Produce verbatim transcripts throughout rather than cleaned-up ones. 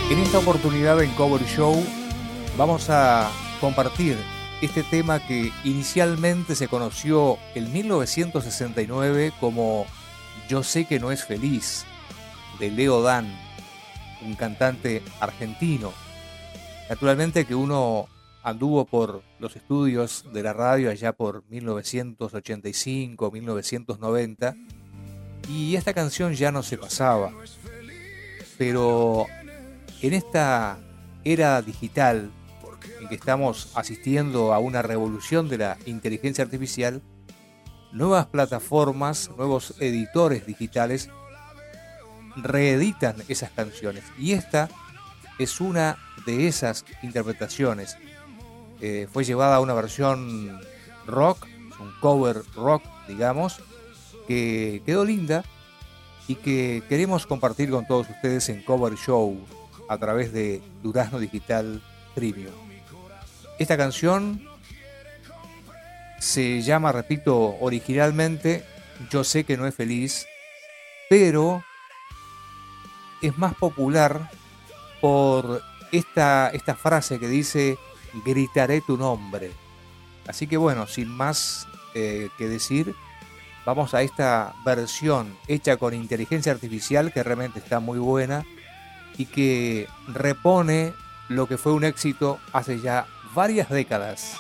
En esta oportunidad en Cover Show vamos a compartir este tema que inicialmente se conoció en mil novecientos sesenta y nueve como Yo sé que no es feliz, de Leo Dan, un cantante argentino. Naturalmente que uno anduvo por los estudios de la radio allá por mil novecientos ochenta y cinco, mil novecientos noventa, y esta canción ya no se pasaba. Pero en esta era digital, en que estamos asistiendo a una revolución de la inteligencia artificial, nuevas plataformas, nuevos editores digitales reeditan esas canciones. Y esta es una de esas interpretaciones. Eh, fue llevada a una versión rock, un cover rock, digamos, que quedó linda y que queremos compartir con todos ustedes en Cover Show a través de Durazno Digital Premium. Esta canción se llama, repito, originalmente Yo sé que no es feliz, pero es más popular por esta, esta frase que dice gritaré tu nombre. Así que bueno, sin más eh, que decir, vamos a esta versión hecha con inteligencia artificial que realmente está muy buena y que repone lo que fue un éxito hace ya varias décadas.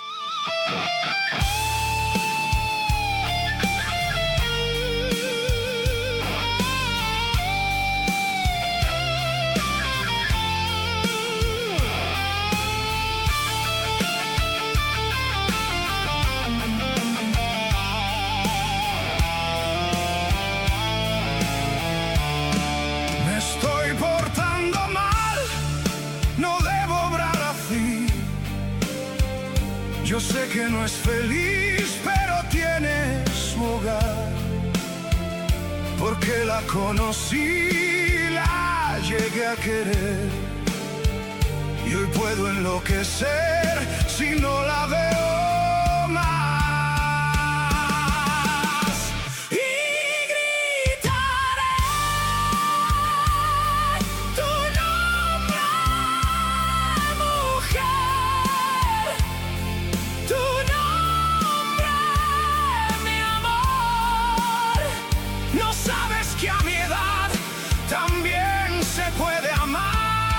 Yo sé que no es feliz, pero tiene su hogar, porque la conocí, la llegué a querer, y hoy puedo enloquecer si no la veo más. Y gritaré tu nombre, mujer. Tu nombre, mi amor. No sabes que a mi edad también se puede amar.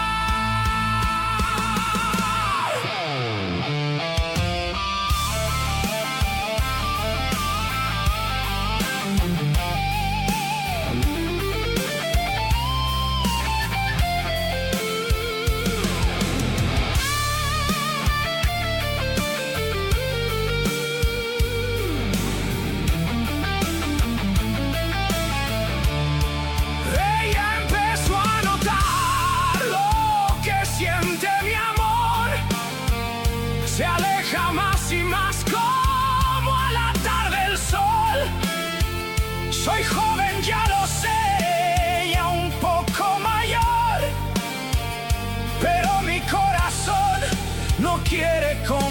Se aleja más y más como a la tarde el sol. Soy joven, ya lo sé, ya un poco mayor, pero mi corazón no quiere con